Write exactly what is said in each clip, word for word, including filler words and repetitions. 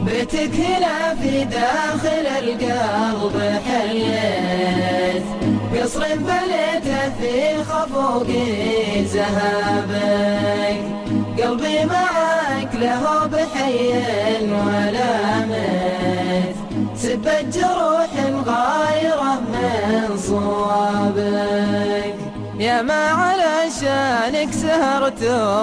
بيتك هنا في داخل القلب حليت، قصر بنيته في خفوق زهابك، قلبي معك له بحي ولا ميت، سبت جروح غايره من صوابك، يا ما علشانك سهرت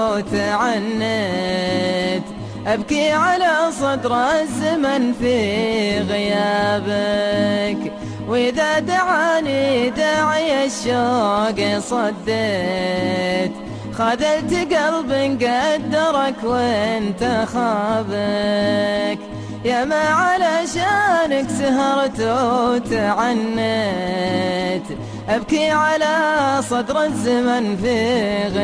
وتعنت، أبكي على صدر الزمن في غيابك، وإذا دعاني داعي الشوق صديت، خذلت قلب قدرك وانت خابك، يا ما علشانك سهرت وتعنت، أبكي على صدر الزمن في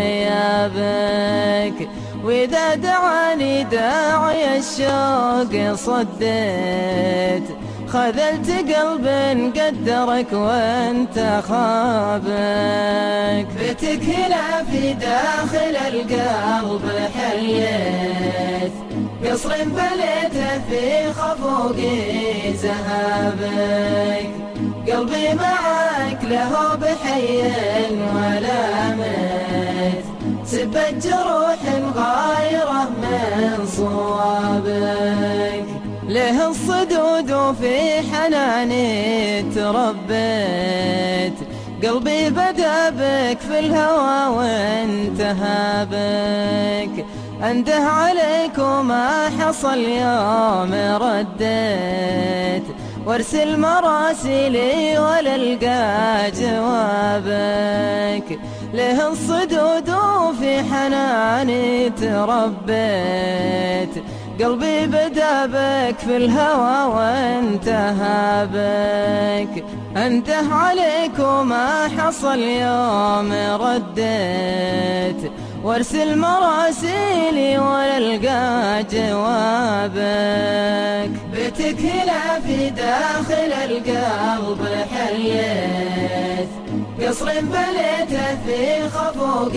غيابك، وإذا دعاني داعي الشوق صديت، خذلت قلب قدرك وانت خابك. بيتك هنا في داخل القلب حليت، قصر بنيته في خفوق زهابك، قلبي معك له بحي ولا ميت، سبت جروح غايره من صوابك، له الصدود في حناني تربيت، قلبي بدا بك في الهوى وانتهى بك، انده عليك وما حصل يوم رديت، وارسل مراسيلي ولا القى جوابك، له الصدود في حناني تربيت، قلبي بدا بك في الهوى وانتهى بك، انده عليك وما حصل يوم رديت، وارسل مراسيلي ولا القى جوابك. بيتك هنا في داخل القلب حليت، قصر بنيته في خفوق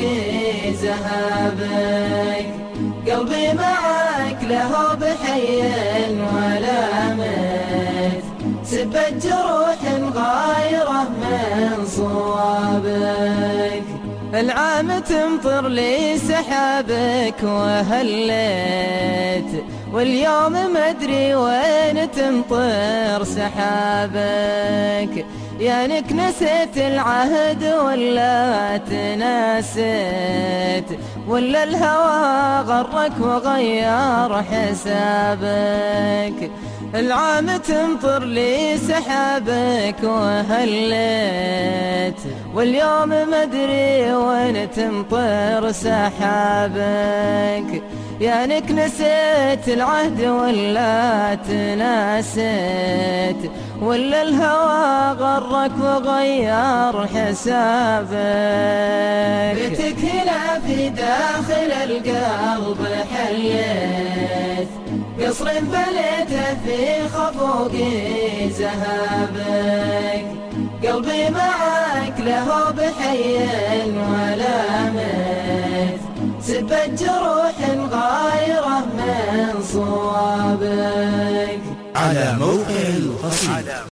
زهابك، قلبي معك له بحي ولا ميت، سبت جروح غايره من صوابك، العام تمطر لي سحابك وهليت، واليوم مدري وين تمطر سحابك، يانك نسيت العهد ولا تناسيت، ولا الهوى غرك وغير حسابك، العام تمطر لي سحابك وهليت، واليوم مدري وين تمطر سحابك، يانك نسيت العهد ولا تناسيت، ولا الهوى غرك وغير حسابك. بيتك هنا في داخل القلب حليت، قصر بنيته في خفوق زهابك، قلبي معك له بحي ولا ميت، سبت جروح غايره من صوابك. على موقع القصيد.